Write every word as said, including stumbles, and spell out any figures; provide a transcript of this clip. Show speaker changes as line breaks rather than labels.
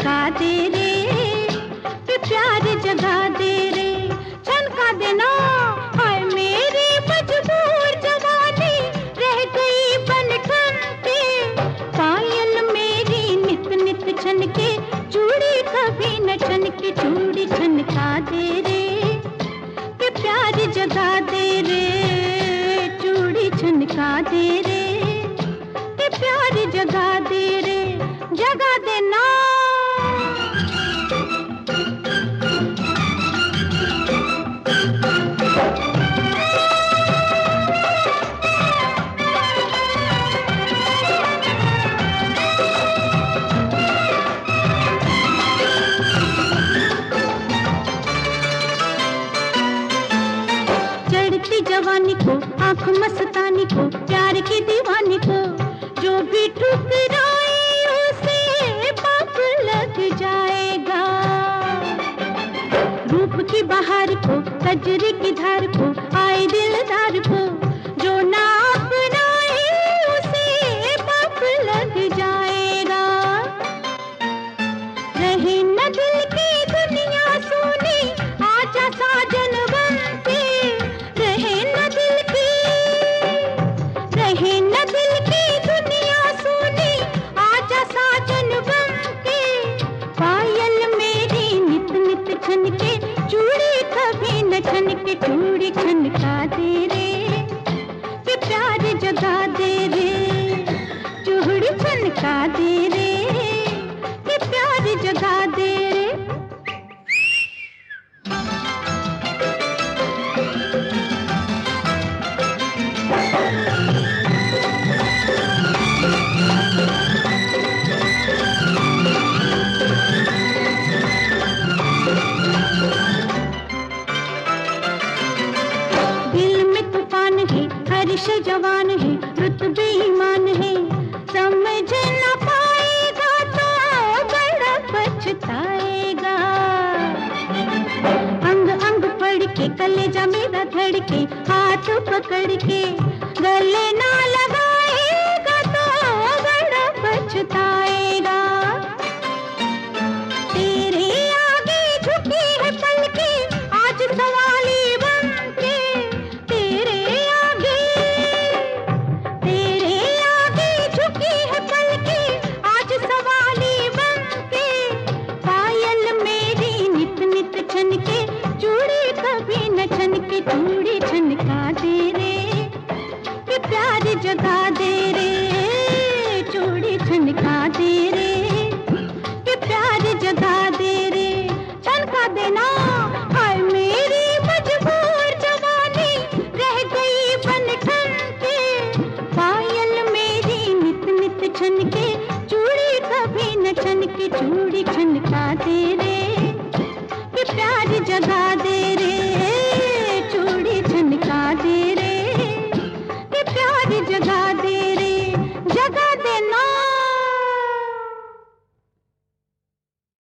छनका दे रे, कि प्यार जगा दे रे, छनका देना। हाय मेरी मजबूर जवानी रह गई बन ठन पे, पायल मेरी नित नित छनके, चूड़ी कभी न छनके, चूड़ी छनका दे रे, कि प्यार जगा दे रे, चूड़ी छनका दे रे, कि प्यार जगा दे रे, जगा देना। चढ़ती जवानी को, आंख मस्तानी को, प्यार की दीवानी को, जो भी ठुकराए उसे पाप लग जाएगा। रूप की बहार को, कजरी की धार को, आए दिलदार को, जो ना अपनाए उसे पाप लग जाएगा। रहे न दिल की दुनिया सोनी, आजा साजन बनके, रहे न दिल की, रहे न दिल की दुनिया सोनी, आजा साजन बनके, पायल मेरी नित नित छनके, चूड़ी कभी न छनके, चूड़ी छनका दे रे, कि प्यार जगा दे रे, चूड़ी छनका दे रे, कि प्यार जगा दे रे। दिल में तूफान है, हर्ष जवान है, रुतबे ईमान है, समझ न पाएगा तो बड़ा पछताएगा। अंग अंग पढ़ के, कलेजा मेरा धड़के, हाथ पकड़ के, गले ना लगाएगा तो बड़ा पछताएगा। तेरे आगे झुकी है पलके, आज सवाली बनके, तेरे आगे, तेरे आगे झुकी है पलके, आज सवाली बनके, पायल मेरी नित नित छनके, चूड़ी कभी न छनके, चूड़ी छनका दे रे, कि प्यार जगा दे रे, चूड़ी छनका दे रे, कि प्यार जगा दे रे, छनका देना। हाय मेरी मजबूर जवानी रह गई बन ठन पे, पायल मेरी नित नित छनके, चूड़ी कभी न छनके, चूड़ी छनका दे रे, कि प्यार जगा दे